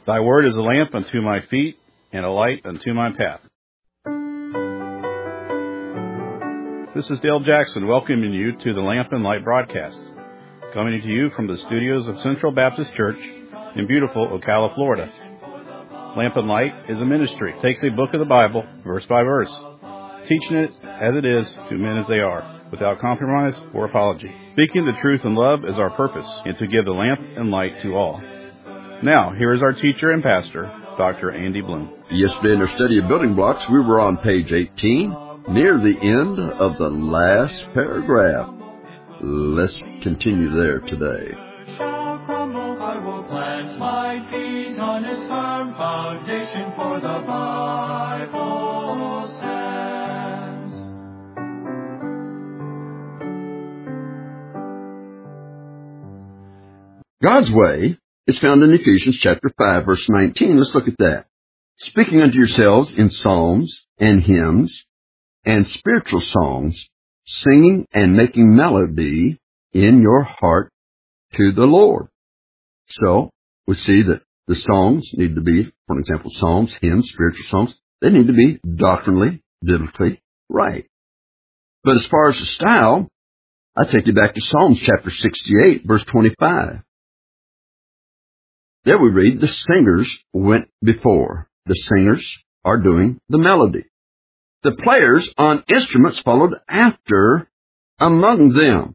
Thy word is a lamp unto my feet and a light unto my path. This is Dale Jackson welcoming you to the Lamp and Light broadcast, coming to you from the studios of Central Baptist Church in beautiful Ocala, Florida. Lamp and Light is a ministry. It takes a book of the Bible, verse by verse, teaching it as it is to men as they are, without compromise or apology. Speaking the truth in love is our purpose, and to give the lamp and light to all. Now, here is our teacher and pastor, Dr. Andy Bloom. Yesterday in our study of building blocks, we were on page 18, near the end of the last paragraph. Let's continue there today. I will plant my feet on its firm foundation, for the Bible says. God's way is found in Ephesians chapter 5, verse 19. Let's look at that. Speaking unto yourselves in psalms and hymns and spiritual songs, singing and making melody in your heart to the Lord. So, we see that the songs need to be, for example, psalms, hymns, spiritual songs, they need to be doctrinally, biblically right. But as far as the style, I take you back to Psalms chapter 68, verse 25. There we read, the singers went before. The singers are doing the melody. The players on instruments followed after among them.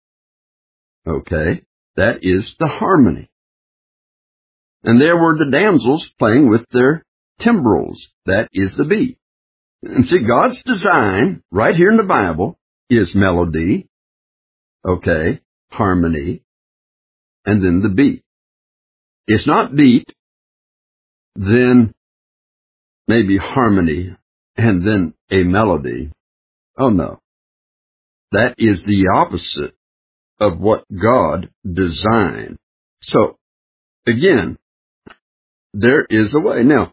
Okay, that is the harmony. And there were the damsels playing with their timbrels. That is the beat. And see, God's design right here in the Bible is melody, okay, harmony, and then the beat. It's not beat, then maybe harmony, and then a melody. Oh no. That is the opposite of what God designed. So, again, there is a way. Now,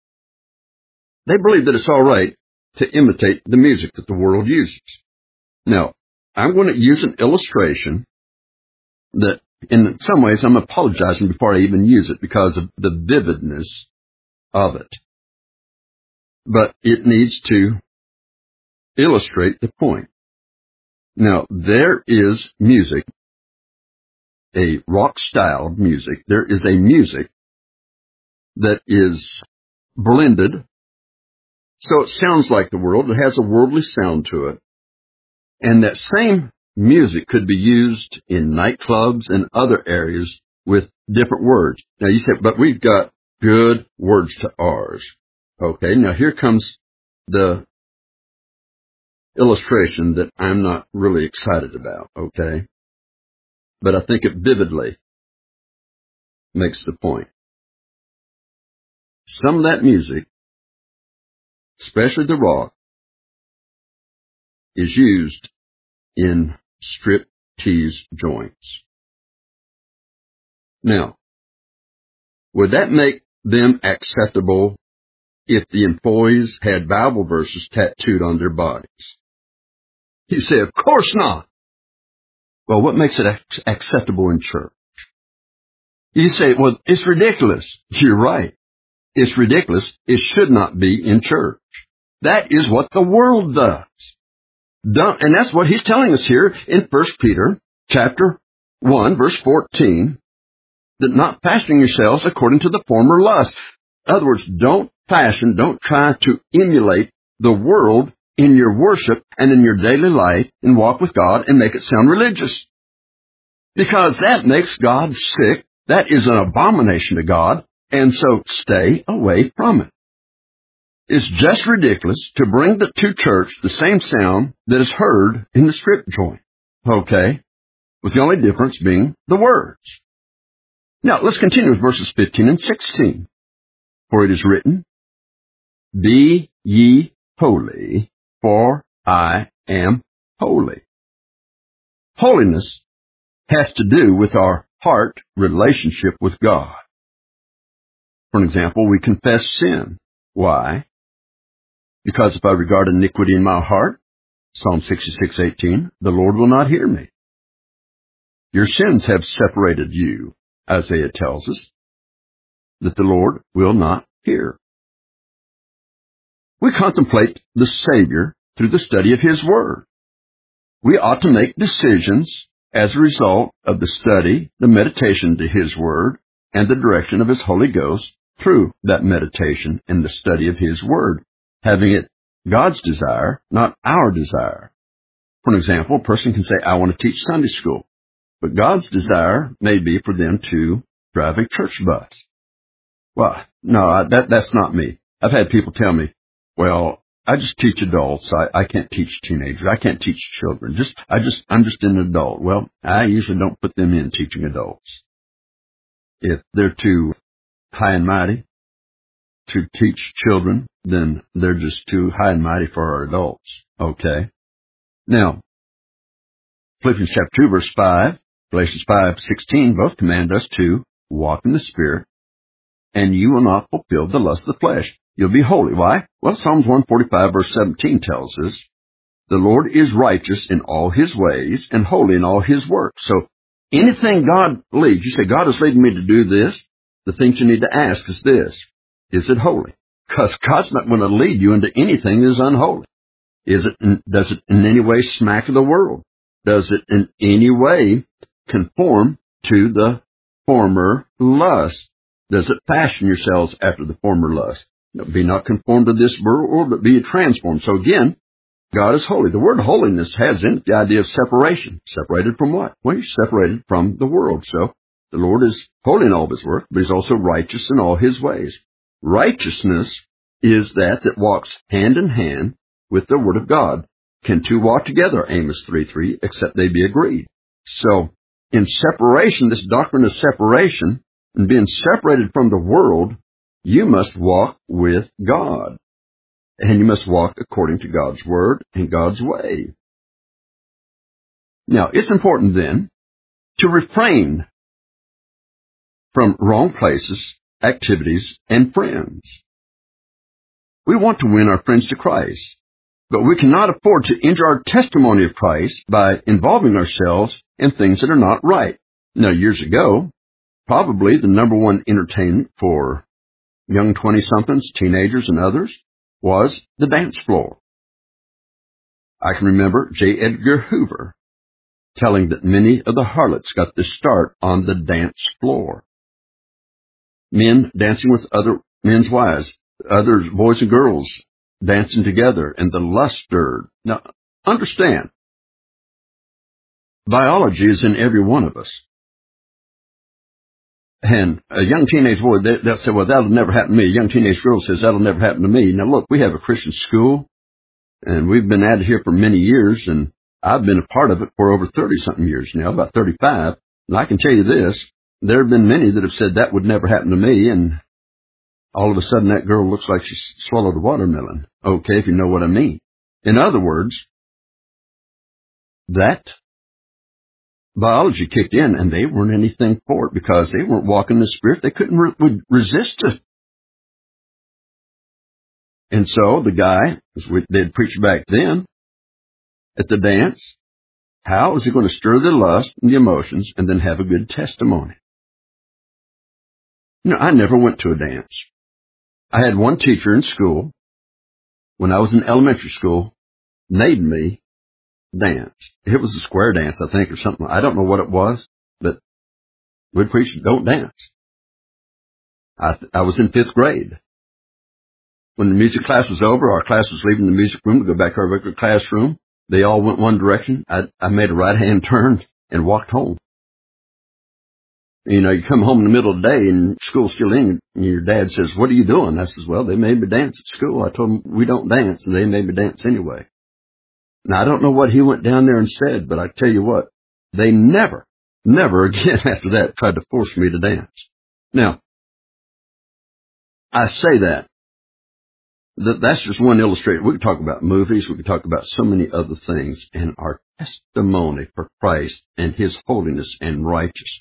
they believe that it's all right to imitate the music that the world uses. Now, I'm going to use an illustration that in some ways I'm apologizing before I even use it because of the vividness of it. But it needs to illustrate the point. Now, there is music, a rock style of music. There is a music that is blended, so it sounds like the world. It has a worldly sound to it. And that same music could be used in nightclubs and other areas with different words. Now you say, but we've got good words to ours. Okay, now here comes the illustration that I'm not really excited about, okay? But I think it vividly makes the point. Some of that music, especially the rock, is used in strip-tease joints. Now, would that make them acceptable if the employees had Bible verses tattooed on their bodies? You say, of course not. Well, what makes it acceptable in church? You say, well, it's ridiculous. You're right. It's ridiculous. It should not be in church. That is what the world does. And that's what he's telling us here in 1 Peter chapter 1, verse 14, that not fashioning yourselves according to the former lust. In other words, don't try to emulate the world in your worship and in your daily life and walk with God and make it sound religious. Because that makes God sick. That is an abomination to God. And so stay away from it. It's just ridiculous to bring to church the same sound that is heard in the strip joint. Okay? With the only difference being the words. Now, let's continue with verses 15 and 16. For it is written, Be ye holy, for I am holy. Holiness has to do with our heart relationship with God. For example, we confess sin. Why? Because if I regard iniquity in my heart, Psalm 66:18, the Lord will not hear me. Your sins have separated you, Isaiah tells us. that the Lord will not hear. We contemplate the Savior through the study of His Word. We ought to make decisions as a result of the study, the meditation to His Word, and the direction of His Holy Ghost through that meditation and the study of His Word, having it God's desire, not our desire. For example, a person can say, I want to teach Sunday school, but God's desire may be for them to drive a church bus. Well, no, that's not me. I've had people tell me, well, I just teach adults. I can't teach teenagers. I can't teach children. I'm just an adult. Well, I usually don't put them in teaching adults. If they're too high and mighty to teach children, then they're just too high and mighty for our adults. Okay. Now, Philippians chapter 2, verse 5, Galatians 5:16 both command us to walk in the Spirit, and you will not fulfill the lust of the flesh. You'll be holy. Why? Well, Psalms 145, verse 17 tells us, the Lord is righteous in all His ways and holy in all His works. So anything God leads, you say, God is leading me to do this, the things you need to ask is this, is it holy? Because God's not going to lead you into anything that is unholy. Does it in any way smack of the world? Does it in any way conform to the former lust? Does it fashion yourselves after the former lust? Be not conformed to this world, but be transformed. So again, God is holy. The word holiness has in it the idea of separation. Separated from what? Well, He's separated from the world. So the Lord is holy in all of His work, but He's also righteous in all His ways. Righteousness is that walks hand in hand with the Word of God. Can two walk together, Amos 3:3, except they be agreed? So in separation, this doctrine of separation, and being separated from the world, you must walk with God. And you must walk according to God's Word and God's way. Now, it's important then to refrain from wrong places, activities, and friends. We want to win our friends to Christ, but we cannot afford to injure our testimony of Christ by involving ourselves in things that are not right. Now, years ago, probably the number one entertainment for young 20-somethings, teenagers, and others was the dance floor. I can remember J. Edgar Hoover telling that many of the harlots got their start on the dance floor. Men dancing with other men's wives, others, boys and girls, dancing together, and the lust stirred. Now, understand, biology is in every one of us. And a young teenage boy, they'll say, well, that'll never happen to me. A young teenage girl says, that'll never happen to me. Now, look, we have a Christian school, and we've been at it here for many years, and I've been a part of it for over 30-something years now, about 35. And I can tell you this, there have been many that have said that would never happen to me, and all of a sudden that girl looks like she swallowed a watermelon. Okay, if you know what I mean. In other words, that biology kicked in, and they weren't anything for it because they weren't walking in the Spirit. They couldn't resist it. And so the guy, as they'd preach back then, at the dance, how is he going to stir the lust and the emotions and then have a good testimony? You know, I never went to a dance. I had one teacher in school, when I was in elementary school, made me dance. It was a square dance, I think, or something. I don't know what it was, but we'd preach, don't dance. I was in 5th grade. When the music class was over, our class was leaving the music room to go back to our regular classroom. They all went one direction. I made a right-hand turn and walked home. You know, you come home in the middle of the day and school's still in, and your dad says, what are you doing? I says, well, they made me dance at school. I told them we don't dance, and they made me dance anyway. Now, I don't know what he went down there and said, but I tell you what, they never again after that tried to force me to dance. Now, I say that's just one illustration. We could talk about movies. We could talk about so many other things, and our testimony for Christ and His holiness and righteousness.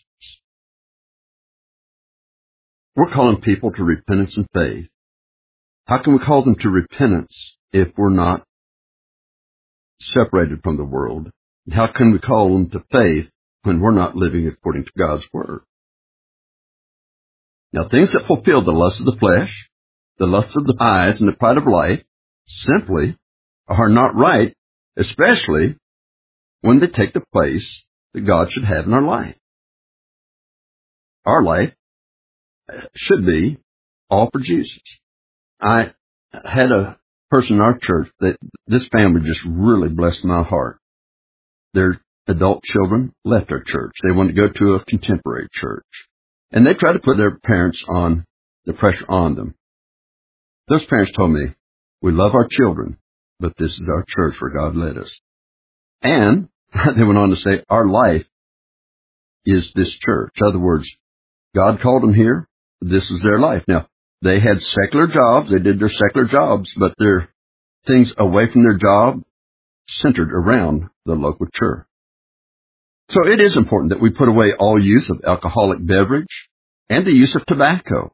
We're calling people to repentance and faith. How can we call them to repentance if we're not separated from the world? How can we call them to faith when we're not living according to God's Word? Now, things that fulfill the lust of the flesh, the lust of the eyes, and the pride of life simply are not right, especially when they take the place that God should have in our life. Our life should be all for Jesus. I had a person in our church that this family just really blessed my heart. Their adult children left our church. They wanted to go to a contemporary church. And they tried to put their parents on the pressure on them. Those parents told me, we love our children, but this is our church where God led us. And they went on to say, our life is this church. In other words, God called them here. This was their life. Now, they had secular jobs. They did their secular jobs, but their things away from their job centered around the local church. So it is important that we put away all use of alcoholic beverage and the use of tobacco.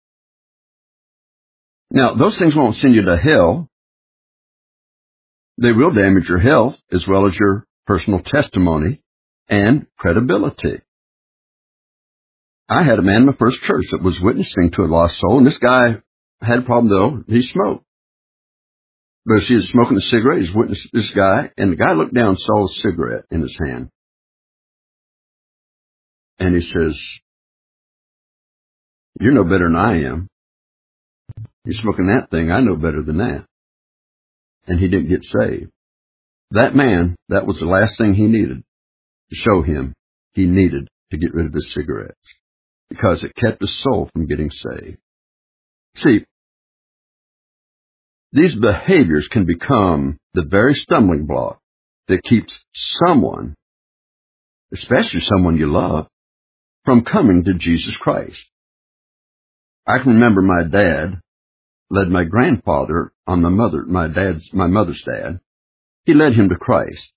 Now, those things won't send you to hell. They will damage your health as well as your personal testimony and credibility. I had a man in my first church that was witnessing to a lost soul, and this guy had a problem, though. He smoked. But as he was smoking a cigarette, he's witnessed this guy, and the guy looked down and saw a cigarette in his hand. And he says, you're no better than I am. You're smoking that thing. I know better than that. And he didn't get saved. That man, that was the last thing he needed to show him he needed to get rid of his cigarettes, because it kept his soul from getting saved. See, these behaviors can become the very stumbling block that keeps someone, especially someone you love, from coming to Jesus Christ. I can remember my dad led my grandfather on my mother's dad. He led him to Christ.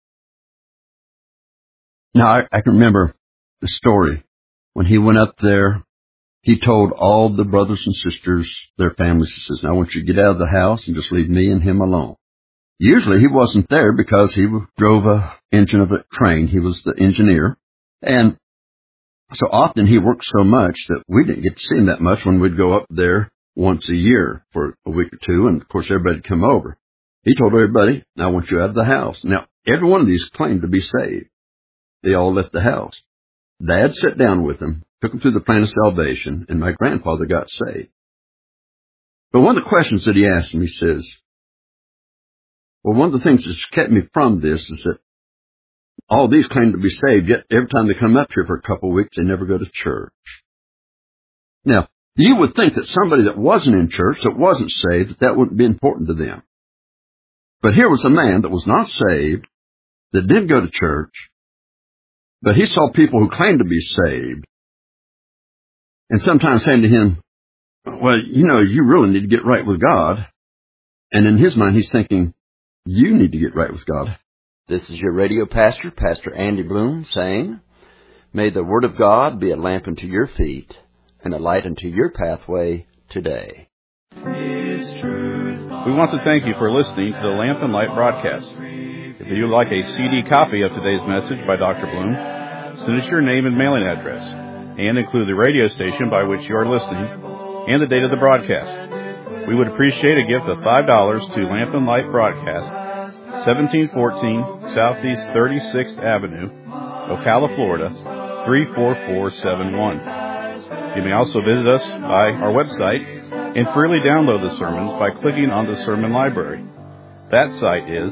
Now, I can remember the story. When he went up there, he told all the brothers and sisters, their families, he says, now I want you to get out of the house and just leave me and him alone. Usually he wasn't there because he drove an engine of a train. He was the engineer. And so often he worked so much that we didn't get to see him that much when we'd go up there once a year for a week or two. And of course everybody would come over. He told everybody, now I want you out of the house. Now, every one of these claimed to be saved. They all left the house. Dad sat down with them, took them through the plan of salvation, and my grandfather got saved. But one of the questions that he asked him, he says, well, one of the things that's kept me from this is that all these claim to be saved, yet every time they come up here for a couple of weeks, they never go to church. Now, you would think that somebody that wasn't in church, that wasn't saved, that wouldn't be important to them. But here was a man that was not saved, that didn't go to church, but he saw people who claimed to be saved, and sometimes saying to him, well, you really need to get right with God. And in his mind, he's thinking, you need to get right with God. This is your radio pastor, Pastor Andy Bloom, saying, may the Word of God be a lamp unto your feet and a light unto your pathway today. We want to thank you for listening to the Lamp and Light broadcast. If you would like a CD copy of today's message by Dr. Bloom, send us your name and mailing address, and include the radio station by which you are listening and the date of the broadcast. We would appreciate a gift of $5 to Lamp and Light Broadcast, 1714 Southeast 36th Avenue, Ocala, Florida, 34471. You may also visit us by our website and freely download the sermons by clicking on the sermon library. That site is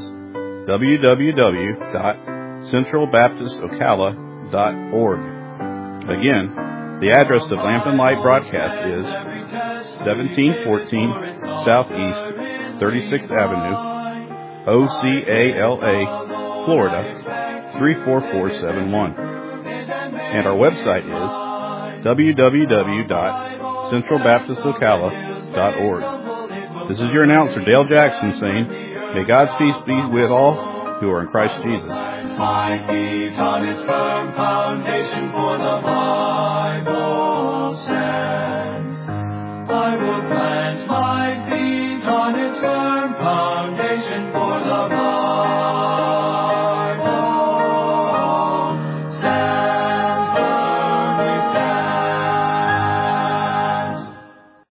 www.centralbaptistocala.org. Again, the address of Lamp and Light Broadcast is 1714 Southeast 36th Avenue, Ocala, Florida, 34471. And our website is www.centralbaptistocala.org. This is your announcer, Dale Jackson, saying, may God's peace be with all who are in Christ Jesus. My feet on its firm foundation, for the Bible stands.